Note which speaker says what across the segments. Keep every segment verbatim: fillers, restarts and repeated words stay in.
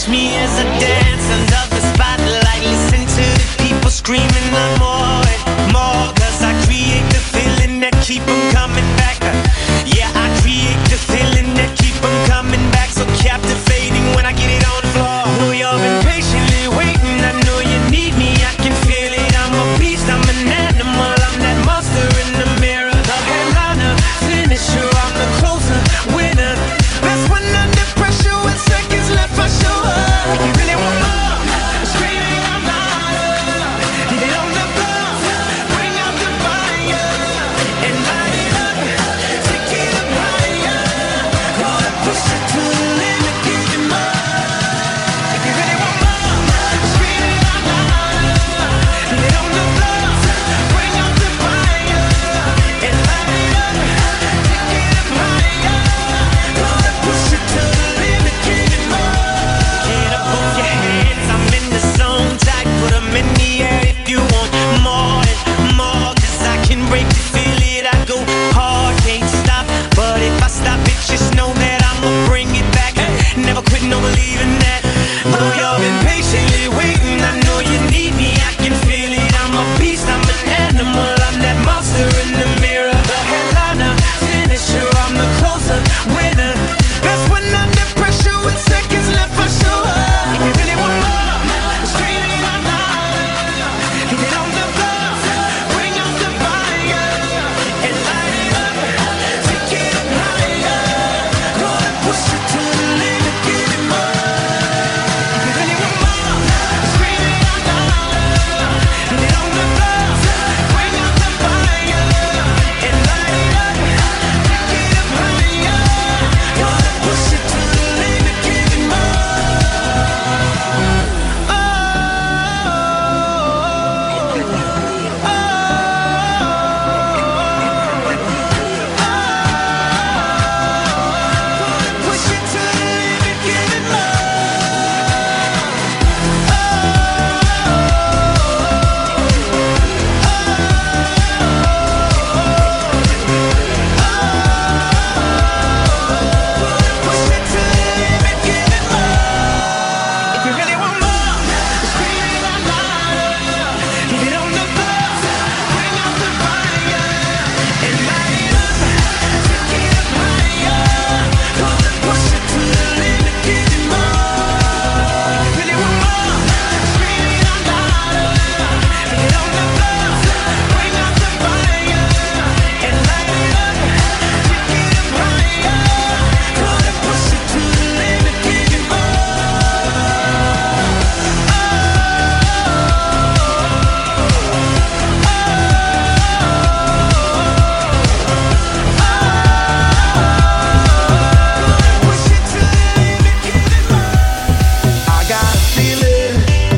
Speaker 1: Watch me as I dance under the spotlight. Listen to the people screaming the more and more. Cause I create the feeling that keep them coming back. Yeah, I create the feeling that keep them coming back. So captivating when I get it on the floor. Know you've been patiently waiting. I know you need me, I can feel it. I'm a beast, I'm an animal. I'm that monster in the mirror. The headliner, finisher, I'm the closer, winner. Best one under pressure with seconds left for sure. If you really want more, scream it out louder. Get it on the floor, bring out the fire and light it up, take it up higher. Gonna push it to the limit, give it more. If you really want more, scream it out louder. Get it on the floor, bring out the fire and light it up, take it up higher. Gonna push it to the limit, give it more. Get up on your hands, I'm in the zone. Tight, put 'em in the air if you want more and more. Cause I can break it, feel it, I go hard, can't stop. But if I stop it, just know that I'ma bring it back. Never quit, no believing that. Know you've been patiently waiting. I know you need me, I can feel it. I'm a beast, I'm an animal. I'm that monster in the mirror. The headliner, finisher, I'm the closer, winner. Best one under pressure with seconds left for sure. If you really want more, scream it out louder. Get it on the floor, bring out the fire and light it up, take it up higher. Gonna push it to the limit, give it more. If you really want more, scream it out louder. Get it on the floor, bring out the fire and light it up, take it up higher. Gonna push it to the limit, give it more. Push it to the limit, give it more. Push it to the limit, give it more. If you really want more, scream it out louder. Get it on the floor, bring out the fire and light it up, take it up higher. Gonna push it to the limit, give it more. If you really want more, scream it out louder. Get it on the floor, bring out the fire and light it up, take it up higher. Gonna push it to the limit, give it more. Push it to the limit, give it more.
Speaker 2: I got a feeling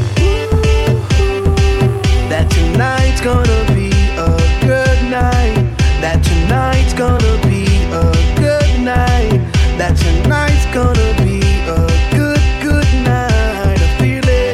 Speaker 2: that tonight's gonna be a good night. That tonight's gonna be a good night. That tonight's gonna be a good, good night. A feeling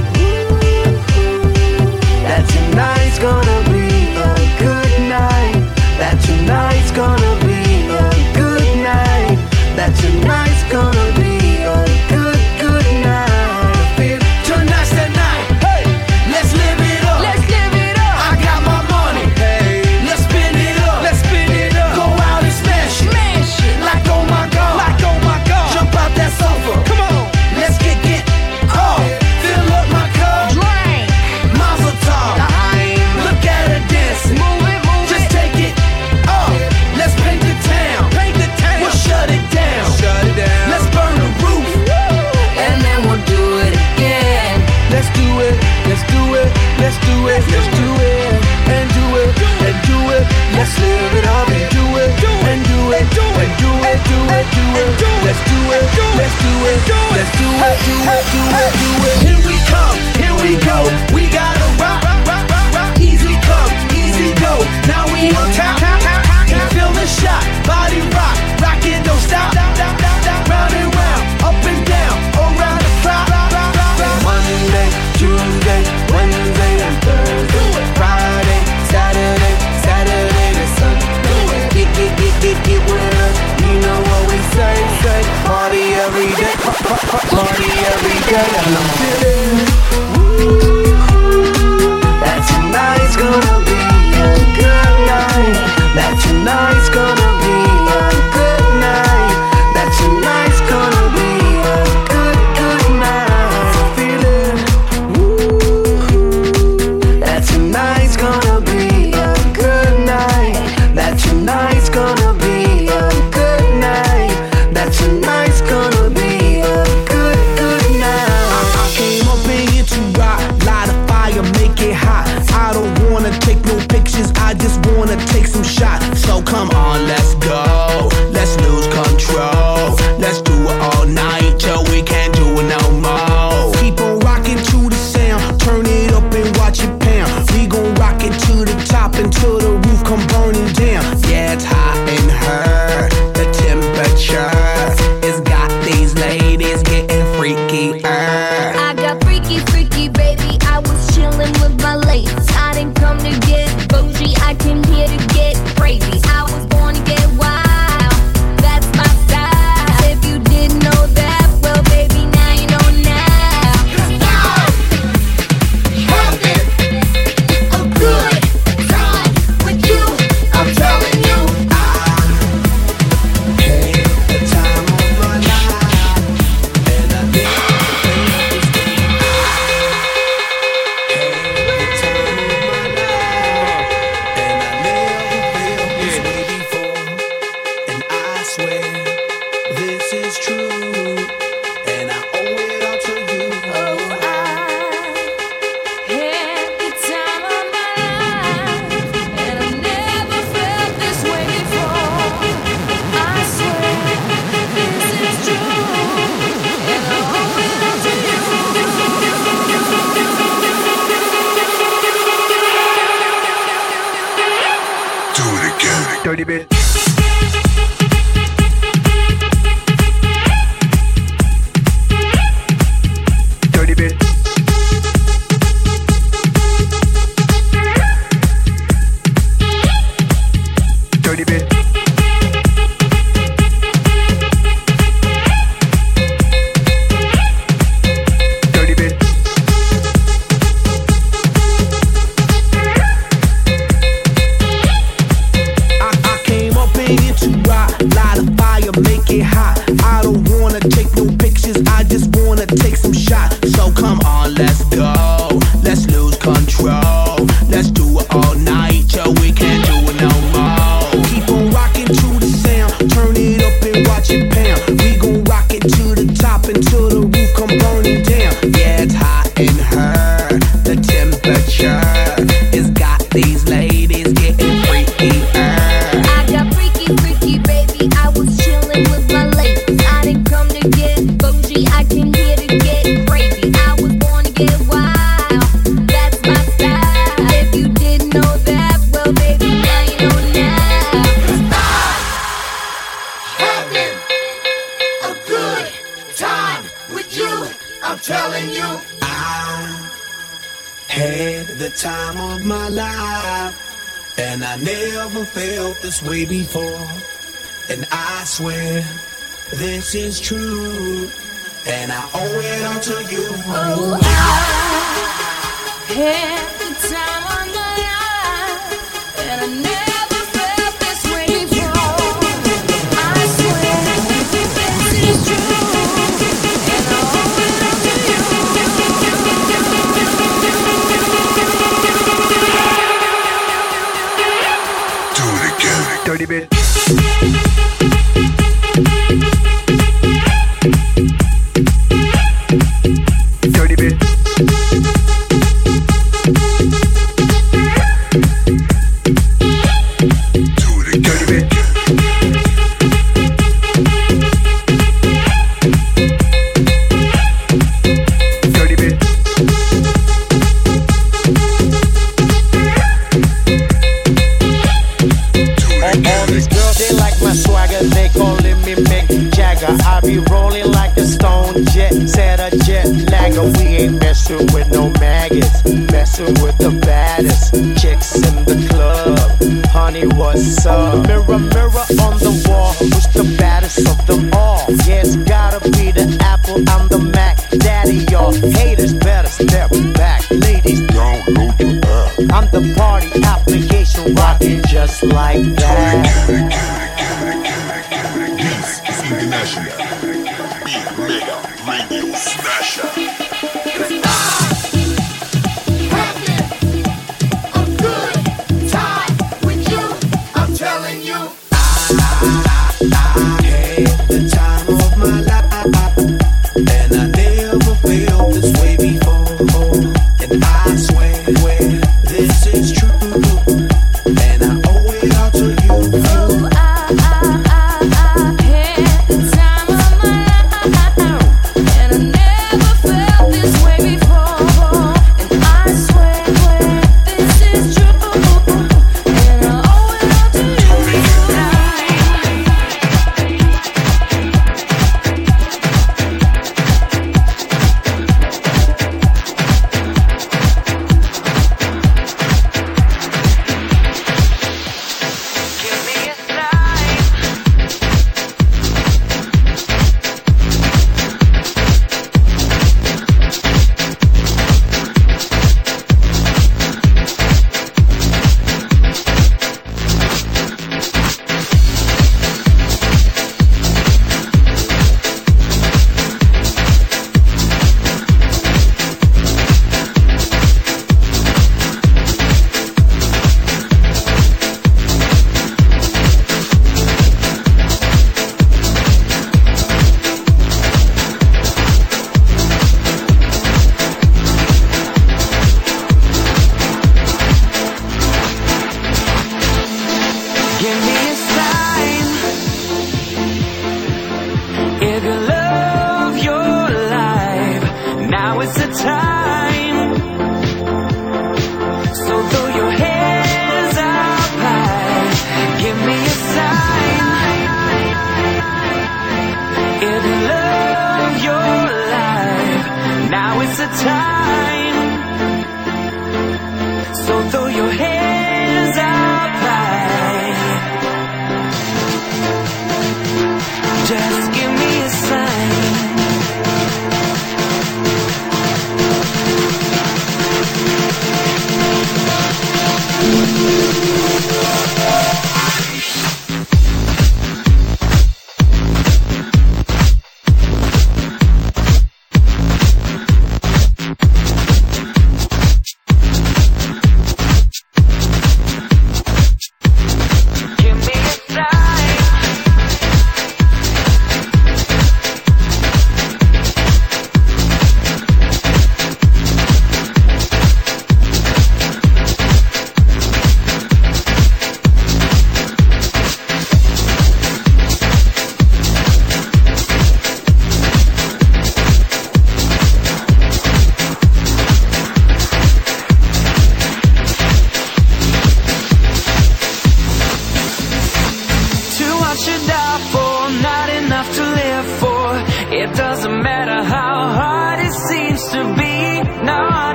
Speaker 2: that tonight's gonna be a good night. That tonight's gonna be a good night. That tonight's gonna be a good, good night. I feel tonight's the night. Hey, let's live it up.
Speaker 3: Let's live it up.
Speaker 2: I got my money. Hey, let's spin it up. Let's spin it up. Go out and smash it.
Speaker 3: Smash it.
Speaker 2: Like oh my god. Like oh my god. Jump out that sofa. Come on. Let's get get off. Fill up my cup.
Speaker 3: Drink.
Speaker 2: Mazel tov. Look at her dancing.
Speaker 3: Move it, move
Speaker 2: Just
Speaker 3: it.
Speaker 2: take it off. Let's paint the town.
Speaker 3: Paint the town.
Speaker 2: We'll shut it down.
Speaker 4: Shut it down.
Speaker 2: Let's burn the roof.
Speaker 3: And then we'll do it again.
Speaker 2: Let's do it. Let's do it. Let's do it. Let's do it. And do it. And do it. Let's live it up and do it. And do it. And do it. Do it. Do it. Let's do it. Let's do it. Let's do it. Do it. Do it. Do it. Here we come. Here we go. We gotta rock. rock, rock, rock. Easy come. Easy go. Now we on top. Can feel the shot. Body rock. Rock it. Don't stop. Round and round. Up and down. Around the clock. Monday, Tuesday, Wednesday, and Thursday. Friday, Saturday, Saturday to Sunday. Get, get, get, get, get with us. You know what we say, say. Party every day. Party every day. tonight's gonna be a good night. That tonight's gonna be a good night. That tonight's gonna be a good, good night. I, I came up in here to rock, light a fire, make it hot. I don't wanna take no pictures, I just wanna take some shots. So come on, let's go, let's lose control. Let's do it all night till we can't do it no more. Keep on rocking to the sound, turn it up and watch it pound. We gon' rock it to the top until the roof come burning down. Yeah, it's hot in her, the temperature has got these ladies getting freaky.
Speaker 3: I got freaky, freaky, baby. I was chillin' with my ladies. I didn't come to get bougie, I came here to get crazy. I was born to get wild, that's my style. If you didn't know that, well, baby, now you know now. Having a good time with you, I'm telling you.
Speaker 2: The time of my life, and I never felt this way. The time of my life, and I never felt this way before. And I swear this is true, and I owe it all to you.
Speaker 3: Oh, I had the time of my life, and I never felt this way before. I swear this is true, and I owe it all to you.
Speaker 4: Do it again.
Speaker 2: Dirty bit. Dirty bit. Dirty bit. Dirty bit. I, I came up in here to rock, light a fire, make it hot. I don't wanna take no pictures, I just wanna take some shots. So come on, let's go, let's lose control. Let's do it all night till we can't do it no more. Keep on rocking to the sound, turn it up and watch it pound. We gon' rock it to the top until the roof come burning down. Yeah, it's hot in her, the temperature has got these ladies getting freaky.
Speaker 3: I got freaky, freaky, baby. I was chillin' with my ladies. I didn't come to get bougie, I came here to get crazy. I was born to get wild, that's my style. If you didn't know that, well, baby, now you know now. Having a good time with you, I'm telling you.
Speaker 2: I had the time of my life, and I never felt this way before. And I swear this is true, and I owe it all to you.
Speaker 3: Oh, I had the time of my life, and I never felt this way before. I swear this is true, and I owe it all to you.
Speaker 4: Do it again.
Speaker 2: Dirty bit. Dirty bit.
Speaker 4: Do it again.
Speaker 2: Dirty bit. Dirty bit.
Speaker 5: All these girls, they like my swagger, they calling me Mick Jagger. I be rolling like a stone jet, set a jet lagger. We ain't messing with no maggots, messing with the baddest chicks in the club. Honey, what's up? Mirror, mirror on the wall, who's the baddest of them all? Yeah, it's gotta be the Apple, I'm the Mac. Daddy, y'all haters better step back. Ladies,
Speaker 4: Download your app.
Speaker 5: I'm the party application, rocking just like that.
Speaker 4: This is International Big Mega Radio Smasher.
Speaker 3: Having a good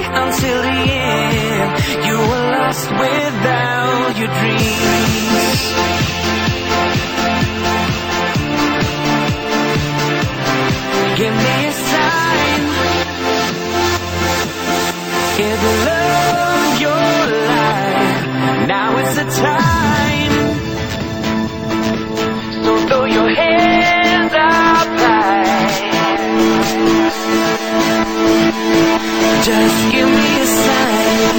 Speaker 1: until the end. You were lost without your dreams. Give me a sign if you love your life. Now is the time. Don't throw your hands up high. Just give me a sign.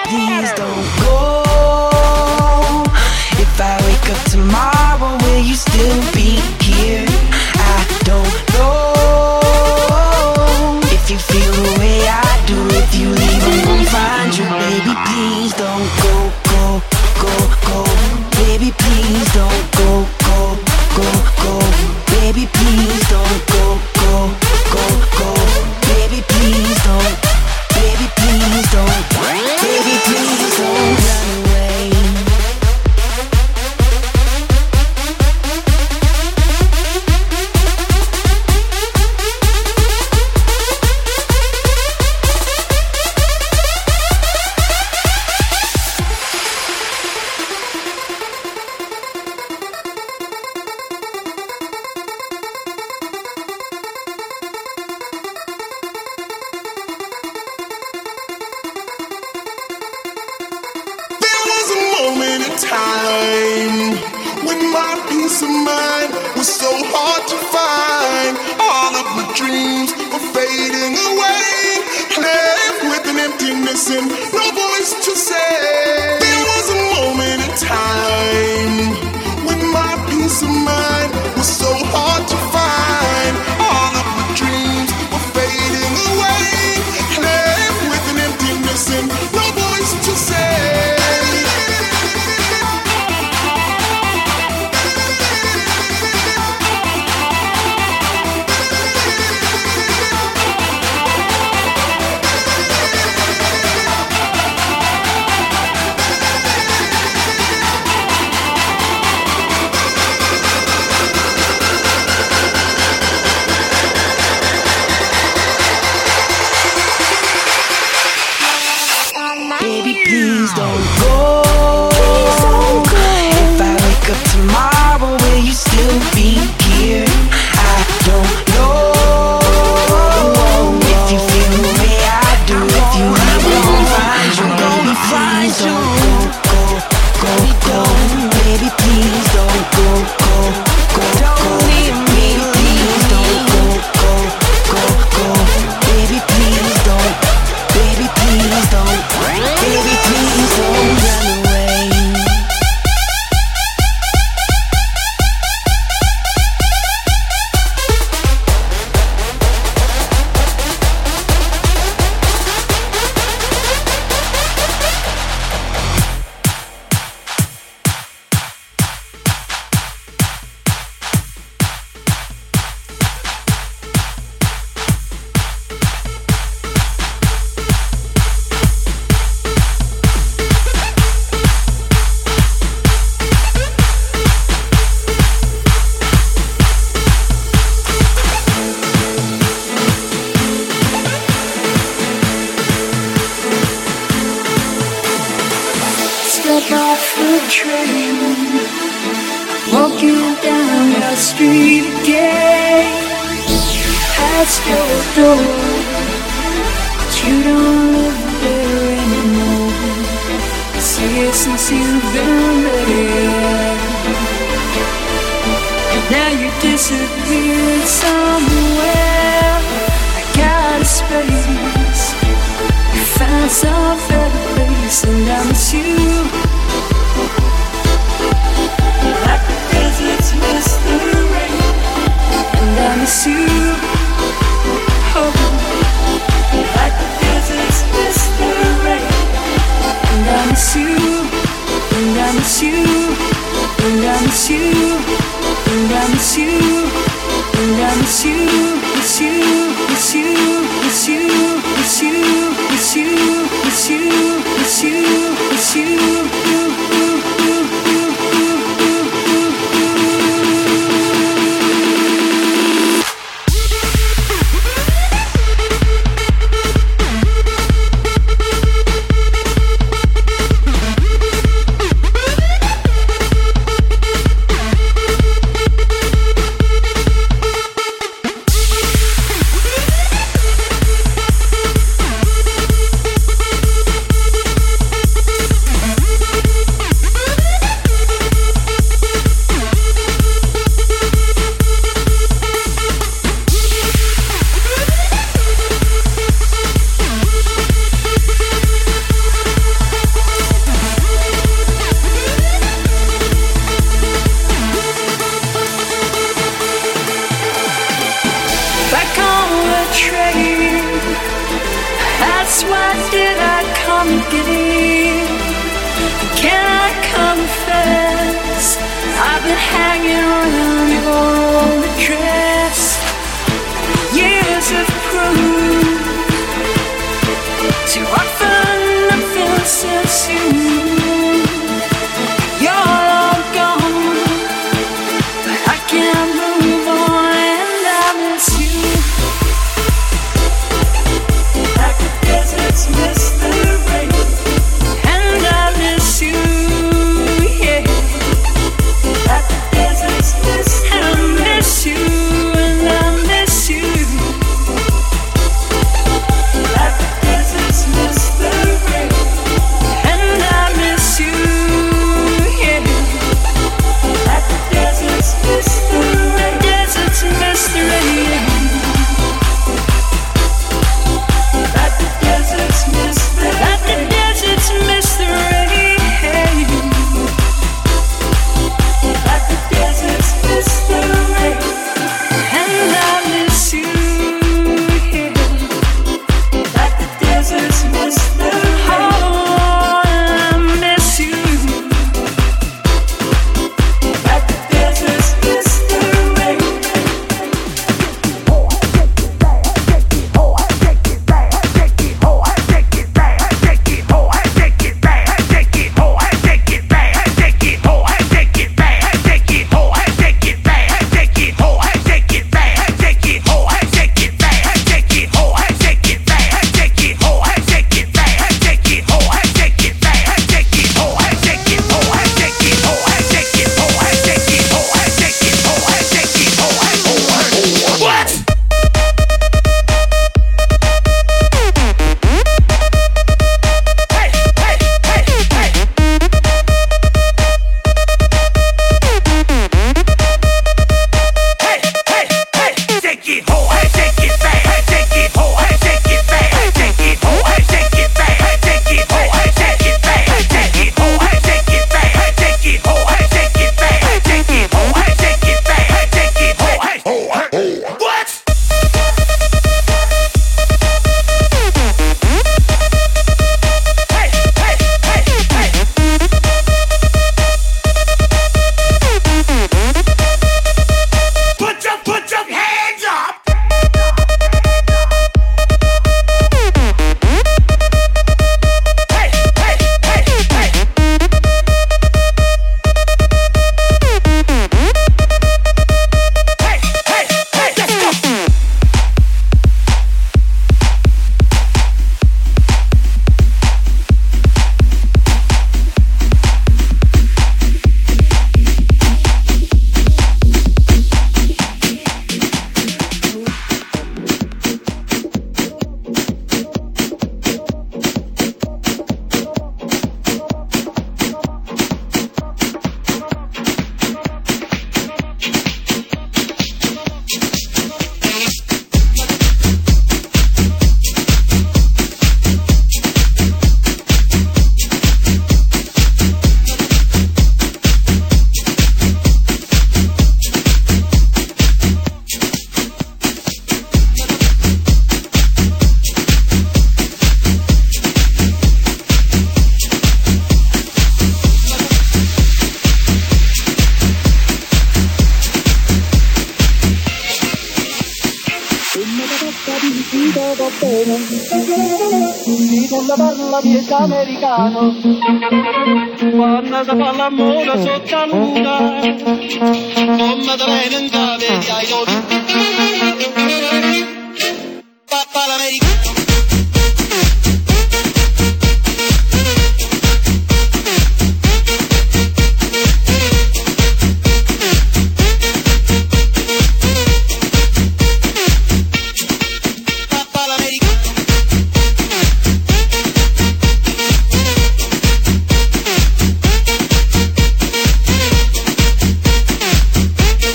Speaker 2: please don't go. If I wake up tomorrow, will you still be here? I don't know. If you feel the way I do, if you leave, I'm gonna find you. Baby, please don't go, go, go, go. Baby, please don't go, go, go, go. Baby, please don't go, go, go, go. Baby, please don't. Baby, please don't. Baby, please don't run away.
Speaker 4: Time when my peace of mind was so hard to find. All of my dreams were fading away, left with an emptiness and no voice to say. There was a moment in time when my peace of mind was so hard to find. All of my dreams were fading away, left with an emptiness and no voice to say.
Speaker 2: Baby, please don't go. If I wake up tomorrow, will you still be here? I don't know. If you feel the way I do, if you leave, I'm gonna find you. Baby, please don't go, go, go, go. Baby, please don't go, go, go, go. Baby, please don't go, go, go, go. Baby, please don't. Baby, please don't. Baby, please don't run away.
Speaker 6: Step off the train, walking down your street again, past your door, but you don't live there anymore. I see it since you've been there. Now you disappeared somewhere. I got a space. You found some better place, and I miss you. Like the deserts miss the rain, and I miss you. Oh, like the deserts miss the rain, and I miss you, and I miss you, and I miss you, and I miss you, and I miss you, miss you, miss you, miss you, miss you, miss you, miss you, miss you, miss you, why did I come again? Can I confess? I've been hanging around your old address. Years of proof, too often nothing since you. You're all gone, but I can't move on, and I miss you. Like the deserts miss the rain, and I miss you, yeah. Like the deserts miss the rain, I miss you, and I miss you. Like the deserts miss the rain, and I miss you, yeah. Like the deserts miss the rain, deserts miss the rain. Like the deserts miss the rain, like the deserts miss the rain. Like the deserts miss the rain, and I miss you, yeah. Like the deserts miss the rain, oh, I miss you. Like the deserts miss the rain.
Speaker 2: Americano, quando si fa l'amore sotto la luna, come te ne andate ai occhi, papà l'americano.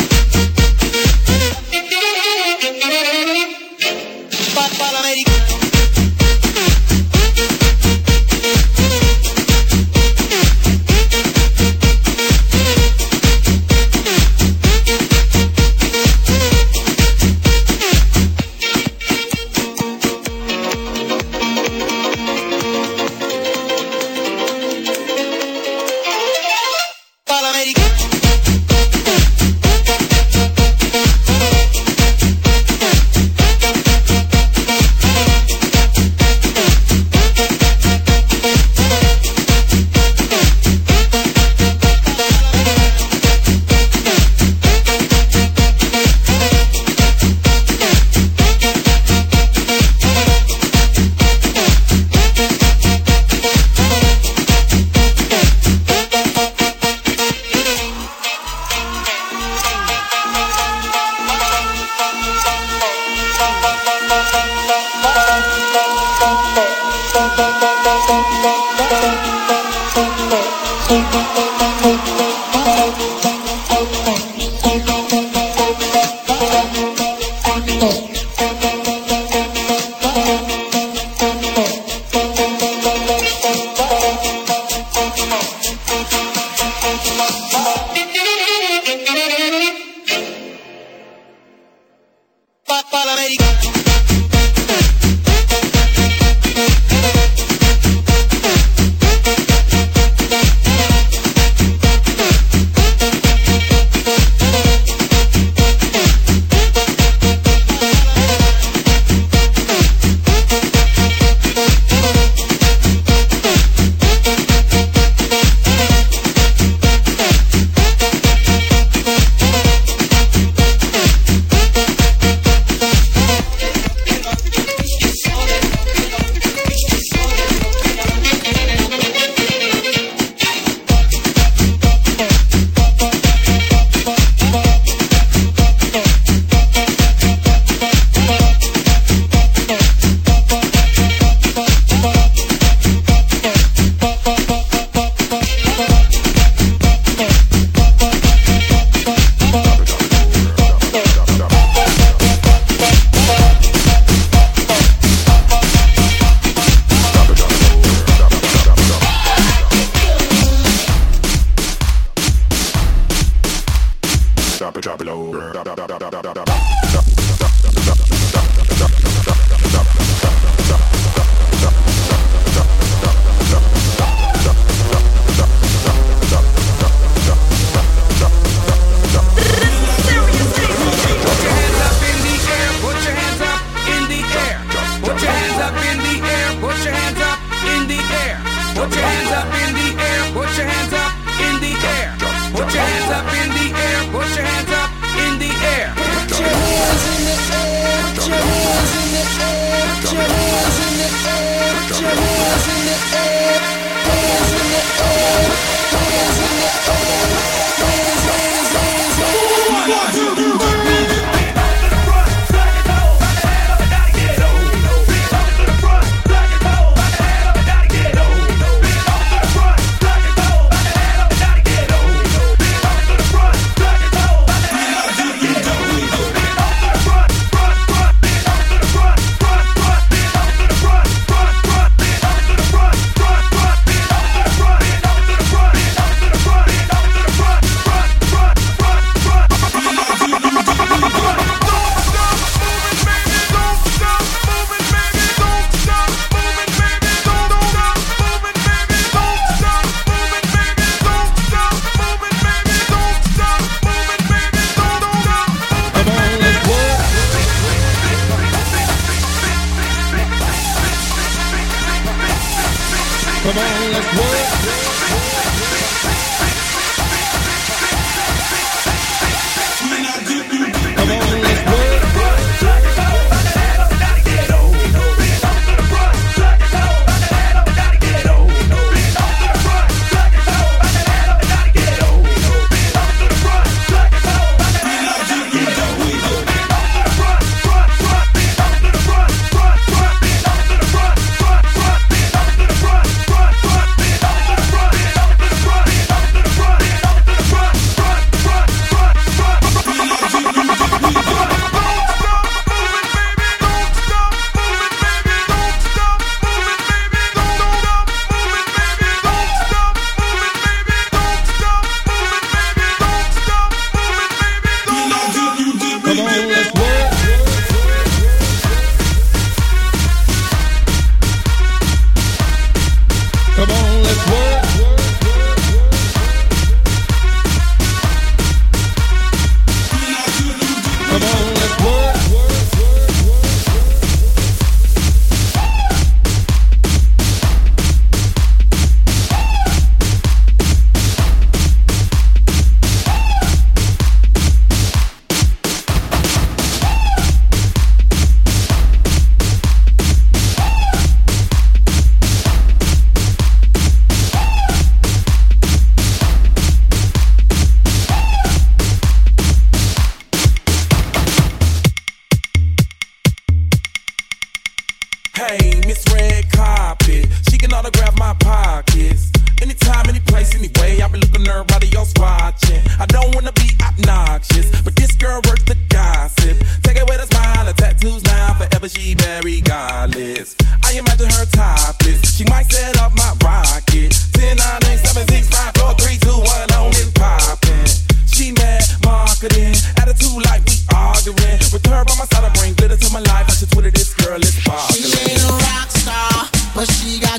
Speaker 2: America.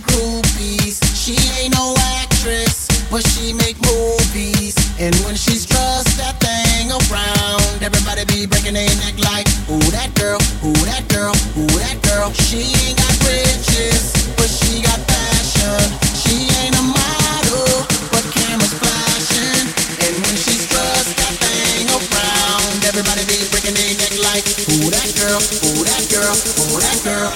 Speaker 7: got groupies. She ain't no actress, but she make movies. And when she's dressed that thing around, everybody be breaking their neck like, ooh, that girl, ooh, that girl, ooh, that girl. She ain't got riches, but she got fashion. She ain't a model, but cameras flashing. And when she's dressed that thing around, everybody be breaking their neck like, ooh, that girl, ooh, that girl, ooh, that girl.